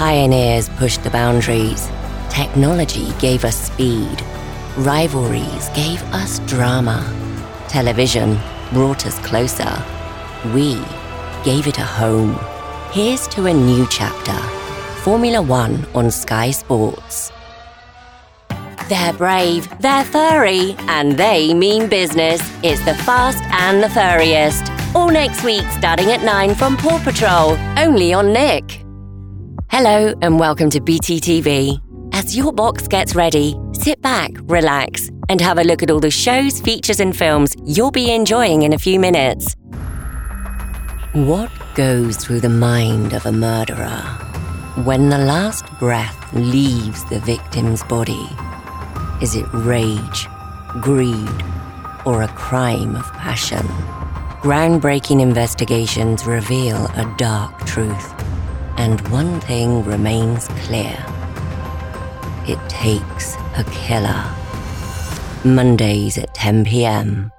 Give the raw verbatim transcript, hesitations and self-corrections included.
Pioneers pushed the boundaries. Technology gave us speed. Rivalries gave us drama. Television brought us closer. We gave it a home. Here's to a new chapter. Formula One on Sky Sports. They're brave, they're furry, and they mean business. It's the Fast and the Furriest. All next week, starting at nine from Paw Patrol, only on Nick. Hello and welcome to B T T V. As your box gets ready, sit back, relax, and have a look at all the shows, features and films you'll be enjoying in a few minutes. What goes through the mind of a murderer when the last breath leaves the victim's body? Is it rage, greed, or a crime of passion? Groundbreaking investigations reveal a dark truth, and one thing remains clear. It takes a killer. Mondays at ten p.m.